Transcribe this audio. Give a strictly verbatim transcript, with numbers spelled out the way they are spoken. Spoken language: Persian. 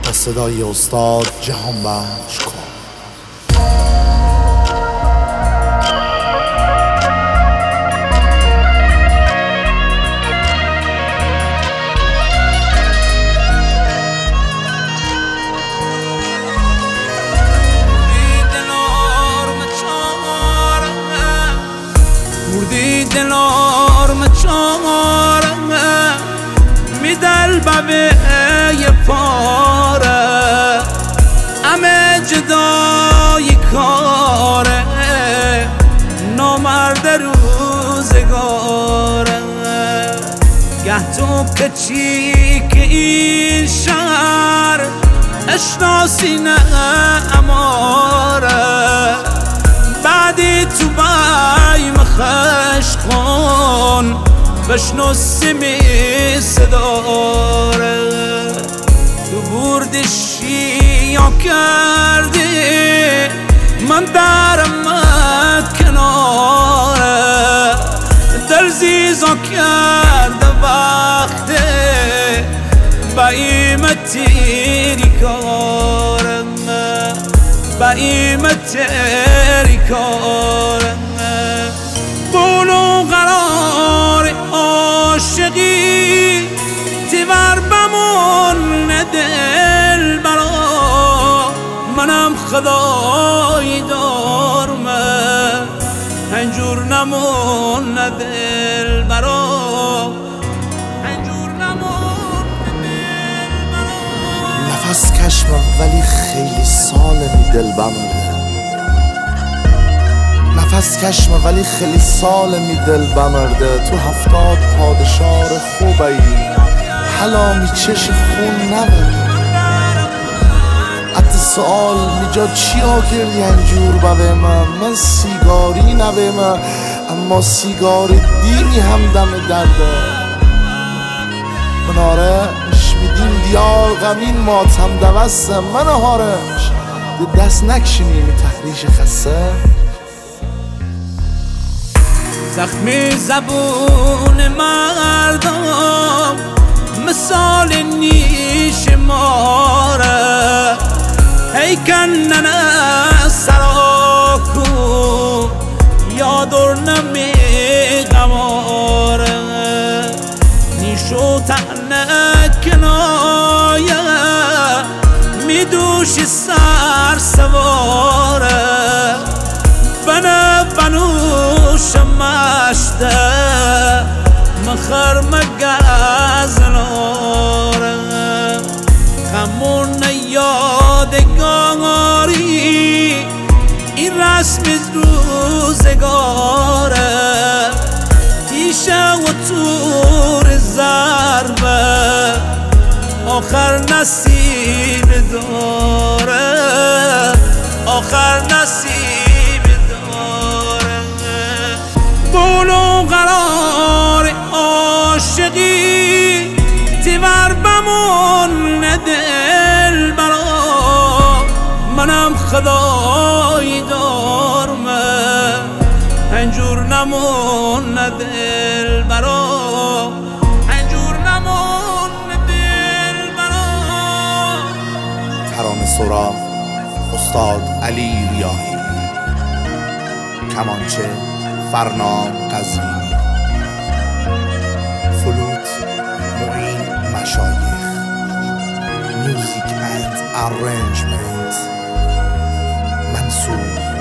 و صدای استاد جهانبخش کن. دلار چارم میدل بوه یه پاره همه جدای کاره نامرد روزگاره گه تو کچی که این شهر اشناسی نه اماره بعدی تو بایم خش کن بشنو سمی صداره تو بردشی یا کردی من درم کناره دل زیزا کرده وقته با ایم تیری کارم با ایم تیری کارم بولو قرار عاشقی تیور بمون دل برا منم خدای دارمه هنجور نمون دل برا هنجور نمون دل برا نفس کشمم ولی خیلی ساله می دل بمرده نفس کشمه ولی خیلی سال می دل بمرده تو هفتاد پادشار خوبه ای حالا می چش خون نبرده حتی سوال می جا چی ها کردی انجور بوه من من سیگاری نوه من اما سیگار دیمی هم دم درده من آره مش میدیم دیار غمین ماتم دوسته من هارش دست نکشینی می تخریش خسته زخمی زبون مردم مثال نیش ماره هی کنن سراکو یادر نمی غماره نیشو تنه کنایه می دوشی سر سواره بنا بنوش مشته مخر مگز ناره خمون یادگاری این رسم روزگاره تیشه و تور ضربه آخر نصیب داره آخر نصیب بولو قرار عاشقی تیور بمون دل برا منم خدای دارمه هنجور نمون دل برا هنجور نمون دل برا ترانه سرا استاد علی ریاحی کمانچه فرنام قزوینی فلوت معین مشایخ میوزیک اند ارنجمنت منصور